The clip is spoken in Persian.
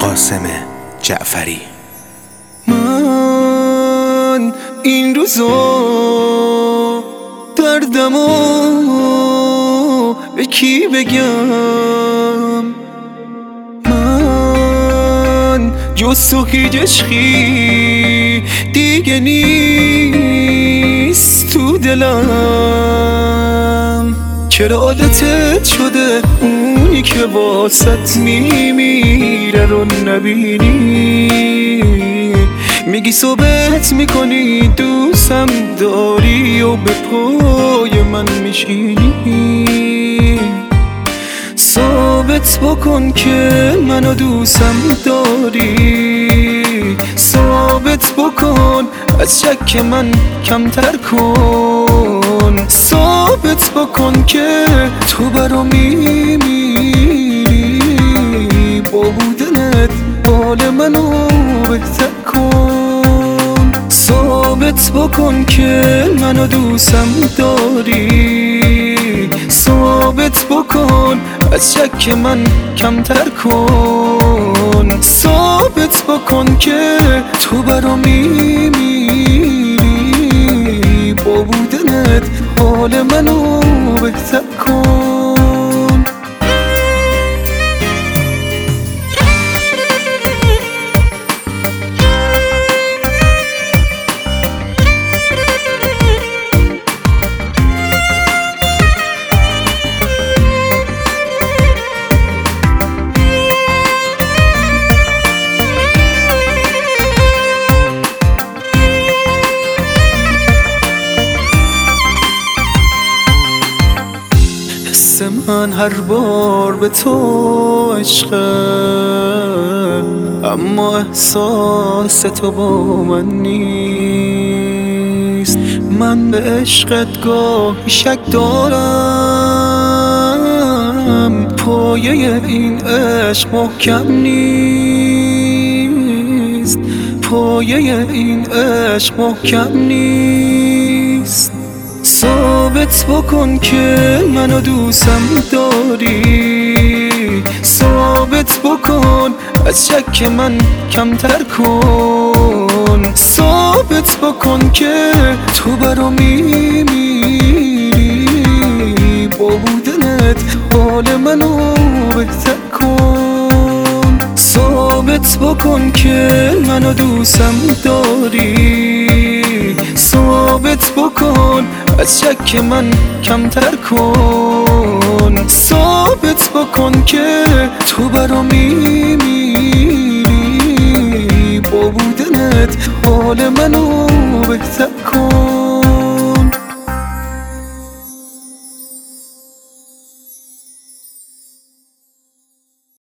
قاسم جعفری. من این روزا دردمو به کی بگم؟ من جز تو هیچ عشقی دیگه نیست تو دلم. چرا عادتت شده اونی که واسط میمیره رو نبینی؟ میگی صحبت میکنی دوستم داری و به پای من میشینی. ثابت بکن که منو دوستم داری، ثابت بکن از شک من کمتر کن، ثابت بکن که تو برا میمیری، با بودنت حال منو بهتر کن. ثابت بکن که منو دوستم داری، ثابت بکن از شک من کمتر کن، ثابت بکن که تو برا میمیری، با بودنت حال منو بهتر کن. من هر بار به تو عشقه، اما احساس تو با من نیست. من به عشقت گاهی شک دارم، پایه این عشق محکم نیست، پایه این عشق محکم نیست. ثابت بکن که منو دوستم داری، ثابت بکن از شک من کمتر کن، ثابت بکن که تو برا میمیری، با بودنت حال منو بهتر کن. ثابت بکن که منو دوستم داری، ثابت بکن از شک من کمتر کن، ثابت بکن که تو برا میمیری، با بودنت حال منو بهتر کن.